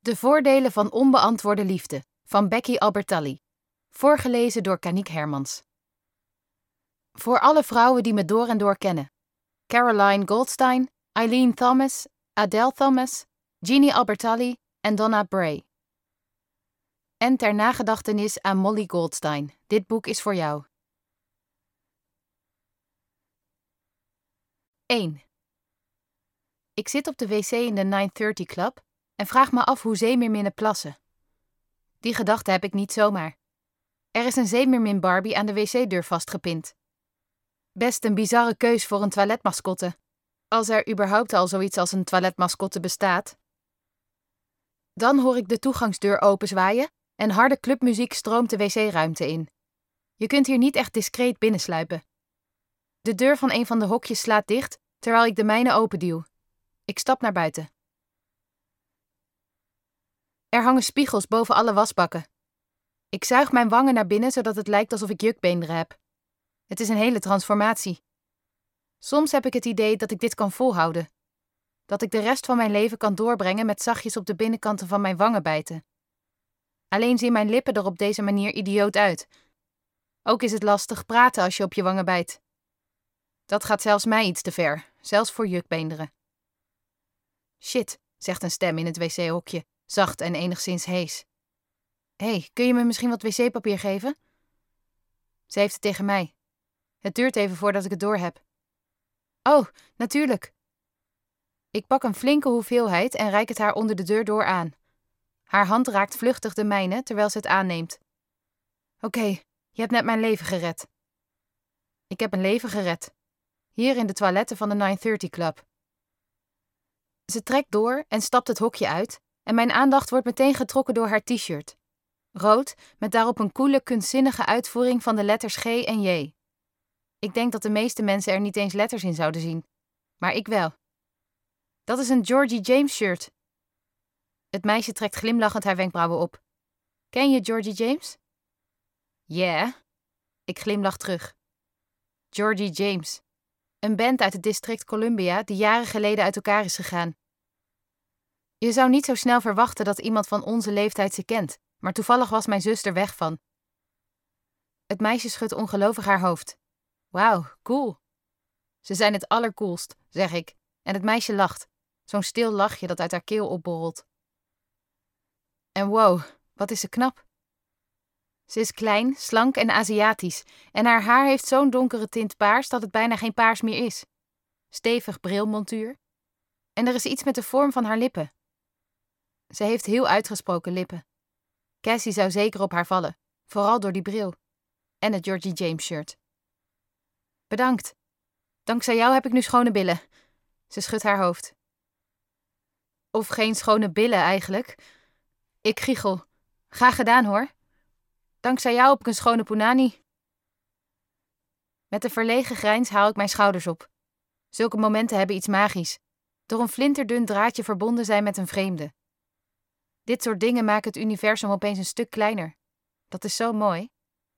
De voordelen van onbeantwoorde liefde van Becky Albertalli. Voorgelezen door Kaniek Hermans. Voor alle vrouwen die me door en door kennen. Caroline Goldstein, Eileen Thomas, Adele Thomas, Jeannie Albertalli en Donna Bray. En ter nagedachtenis aan Molly Goldstein. Dit boek is voor jou. 1. Ik zit op de wc in de 930 Club en vraag me af hoe zeemeerminnen plassen. Die gedachte heb ik niet zomaar. Er is een zeemeermin Barbie aan de wc-deur vastgepind. Best een bizarre keus voor een toiletmascotte. Als er überhaupt al zoiets als een toiletmascotte bestaat. Dan hoor ik de toegangsdeur openzwaaien en harde clubmuziek stroomt de wc-ruimte in. Je kunt hier niet echt discreet binnensluipen. De deur van een van de hokjes slaat dicht, terwijl ik de mijne openduw. Ik stap naar buiten. Er hangen spiegels boven alle wasbakken. Ik zuig mijn wangen naar binnen, zodat het lijkt alsof ik jukbeenderen heb. Het is een hele transformatie. Soms heb ik het idee dat ik dit kan volhouden. Dat ik de rest van mijn leven kan doorbrengen met zachtjes op de binnenkanten van mijn wangen bijten. Alleen zien mijn lippen er op deze manier idioot uit. Ook is het lastig praten als je op je wangen bijt. Dat gaat zelfs mij iets te ver, zelfs voor jukbeenderen. Shit, zegt een stem in het wc-hokje, zacht en enigszins hees. Hé, kun je me misschien wat wc-papier geven? Ze heeft het tegen mij. Het duurt even voordat ik het doorheb. Oh, natuurlijk. Ik pak een flinke hoeveelheid en reik het haar onder de deur door aan. Haar hand raakt vluchtig de mijne terwijl ze het aanneemt. Oké, je hebt net mijn leven gered. Ik heb een leven gered. Hier in de toiletten van de 930 Club. Ze trekt door en stapt het hokje uit en mijn aandacht wordt meteen getrokken door haar t-shirt. Rood, met daarop een coole, kunstzinnige uitvoering van de letters G en J. Ik denk dat de meeste mensen er niet eens letters in zouden zien. Maar ik wel. Dat is een Georgie James shirt. Het meisje trekt glimlachend haar wenkbrauwen op. Ken je Georgie James? Yeah. Ik glimlach terug. Georgie James. Een band uit het district Columbia die jaren geleden uit elkaar is gegaan. Je zou niet zo snel verwachten dat iemand van onze leeftijd ze kent, maar toevallig was mijn zus er weg van. Het meisje schudt ongelovig haar hoofd. Wauw, cool. Ze zijn het allercoolst, zeg ik, en het meisje lacht. Zo'n stil lachje dat uit haar keel opborrelt. En wow, wat is ze knap. Ze is klein, slank en Aziatisch en haar haar heeft zo'n donkere tint paars dat het bijna geen paars meer is. Stevig brilmontuur. En er is iets met de vorm van haar lippen. Ze heeft heel uitgesproken lippen. Cassie zou zeker op haar vallen, vooral door die bril. En het Georgie James shirt. Bedankt. Dankzij jou heb ik nu schone billen. Ze schudt haar hoofd. Of geen schone billen eigenlijk. Ik giechel. Graag gedaan hoor. Dankzij jou heb ik een schone punani. Met een verlegen grijns haal ik mijn schouders op. Zulke momenten hebben iets magisch. Door een flinterdun draadje verbonden zijn met een vreemde. Dit soort dingen maken het universum opeens een stuk kleiner. Dat is zo mooi.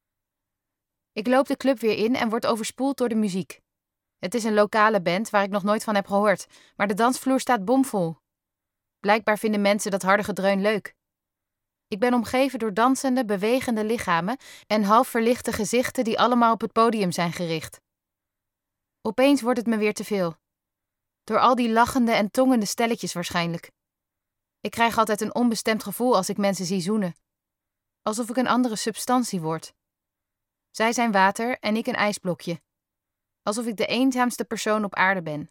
Ik loop de club weer in en word overspoeld door de muziek. Het is een lokale band waar ik nog nooit van heb gehoord, maar de dansvloer staat bomvol. Blijkbaar vinden mensen dat harde gedreun leuk. Ik ben omgeven door dansende, bewegende lichamen en half verlichte gezichten die allemaal op het podium zijn gericht. Opeens wordt het me weer te veel. Door al die lachende en tongende stelletjes waarschijnlijk. Ik krijg altijd een onbestemd gevoel als ik mensen zie zoenen. Alsof ik een andere substantie word. Zij zijn water en ik een ijsblokje. Alsof ik de eenzaamste persoon op aarde ben.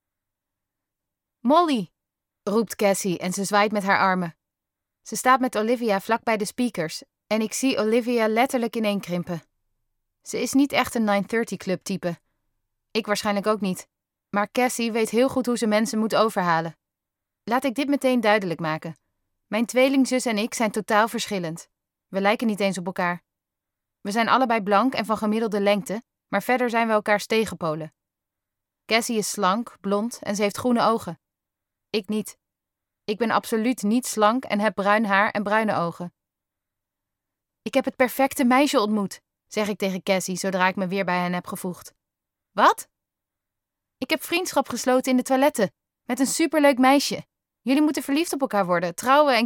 Molly, roept Cassie en ze zwaait met haar armen. Ze staat met Olivia vlak bij de speakers en ik zie Olivia letterlijk ineenkrimpen. Ze is niet echt een 930 Club type. Ik waarschijnlijk ook niet. Maar Cassie weet heel goed hoe ze mensen moet overhalen. Laat ik dit meteen duidelijk maken. Mijn tweelingzus en ik zijn totaal verschillend. We lijken niet eens op elkaar. We zijn allebei blank en van gemiddelde lengte, maar verder zijn we elkaars tegenpolen. Cassie is slank, blond en ze heeft groene ogen. Ik niet. Ik ben absoluut niet slank en heb bruin haar en bruine ogen. Ik heb het perfecte meisje ontmoet, zeg ik tegen Cassie zodra ik me weer bij hen heb gevoegd. Wat? Ik heb vriendschap gesloten in de toiletten met een superleuk meisje. Jullie moeten verliefd op elkaar worden, trouwen en